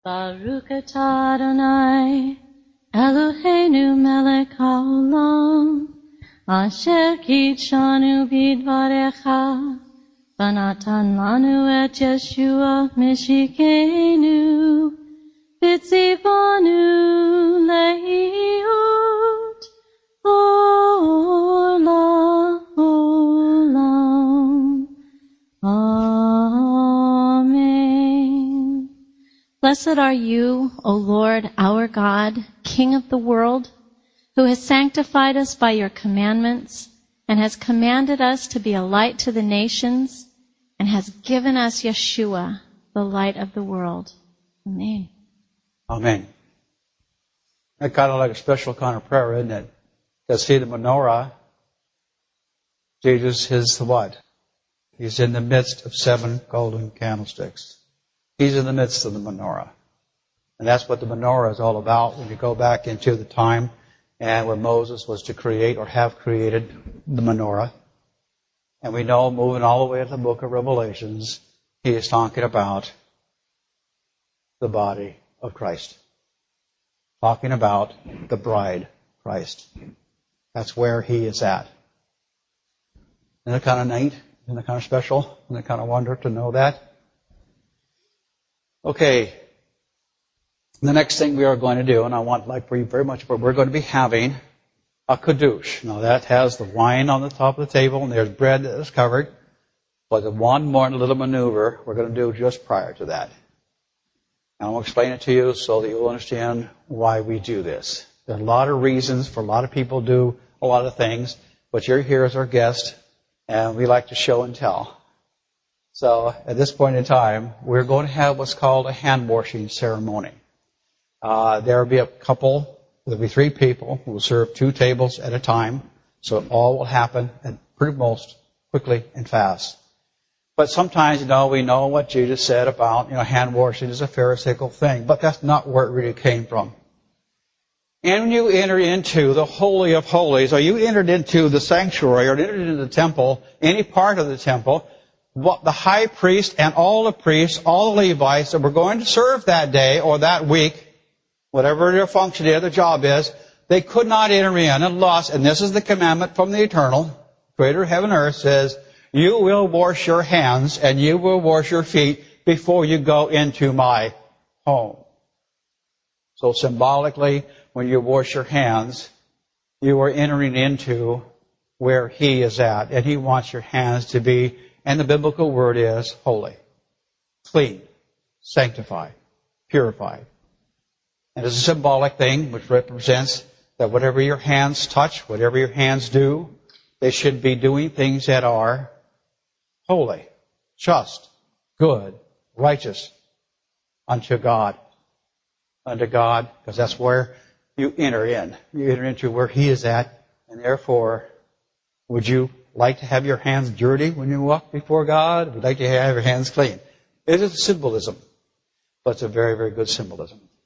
Baruch atah Adonai, Eloheinu melech haolam, asher kitshanu bidvarecha, v'natan lanu et Yeshua Mishikeinu, v'tzivanu le'iyut olam. Amen. Blessed are you, O Lord, our God, King of the world, who has sanctified us by your commandments and has commanded us to be a light to the nations and has given us Yeshua, the light of the world. Amen. Amen. That's kind of like a special kind of prayer, isn't it? Because see, the menorah, Jesus is the what? He's in the midst of 7 golden candlesticks. He's in the midst of the menorah. And that's what the menorah is all about when you go back into the time and where Moses was to create or have created the menorah. And we know, moving all the way to the book of Revelations, he is talking about the body of Christ. Talking about the bride, Christ. That's where he is at. Isn't it kind of neat? Isn't it kind of special? Isn't it kind of wonder to know that? Okay. The next thing we are going to do, and I want like for you very much, but we're going to be having a kiddush. Now that has the wine on the top of the table, and there's bread that is covered. But the one more little maneuver we're going to do just prior to that. And I'll explain it to you so that you'll understand why we do this. There are a lot of reasons for a lot of people do a lot of things, but you're here as our guest, and we like to show and tell. So at this point in time, we're going to have what's called a hand washing ceremony. There will be there'll be 3 people who will serve 2 tables at a time, so it all will happen at pretty most quickly and fast. But sometimes, we know what Jesus said about, hand washing is a pharisaical thing, but that's not where it really came from. And when you enter into the Holy of Holies, or you entered into the sanctuary, or entered into the temple, any part of the temple, the high priest and all the priests, all the Levites that were going to serve that day or that week, whatever their function is, their job is, they could not enter in unless, and this is the commandment from the Eternal, Creator of heaven and earth, says, you will wash your hands and you will wash your feet before you go into my home. So symbolically, when you wash your hands, you are entering into where He is at. And He wants your hands to be, and the biblical word is holy, clean, sanctified, purified. And it's a symbolic thing which represents that whatever your hands touch, whatever your hands do, they should be doing things that are holy, just, good, righteous unto God. Unto God, because that's where you enter in. You enter into where He is at, and therefore, would you like to have your hands dirty when you walk before God? Would you like to have your hands clean? It is a symbolism, but it's a very, very good symbolism.